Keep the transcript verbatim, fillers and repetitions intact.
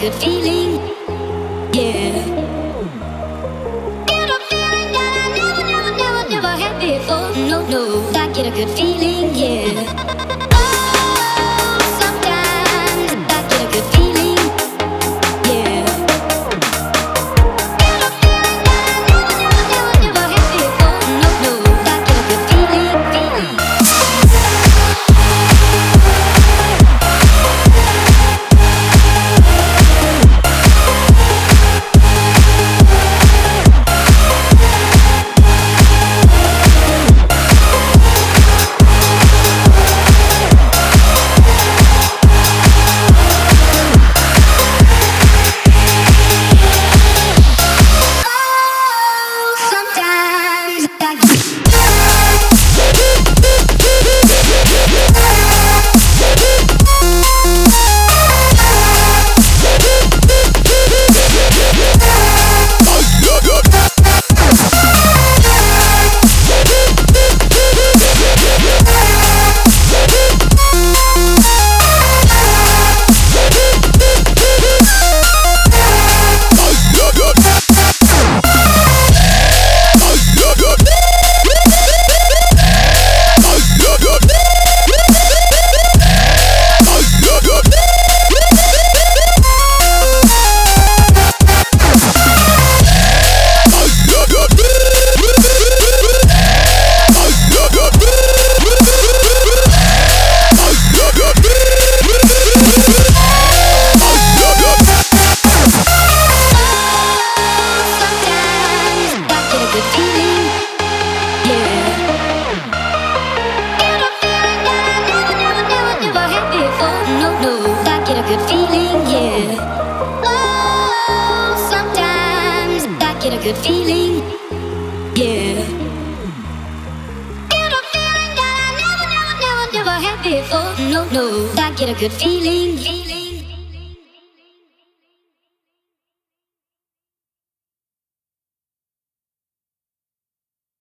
good feeling, yeah. Get a feeling that I never, never, never, never had before. No, no, I get a good feeling, yeah. Oh, sometimes I get a good feeling, yeah. Get a feeling that I never, never, never, never had before. No, no, I get a good feeling, feeling. Good feeling, yeah. Oh, sometimes I get a good feeling, yeah. Get a feeling that I never, never, never, never had before. No, no, I get a good feeling.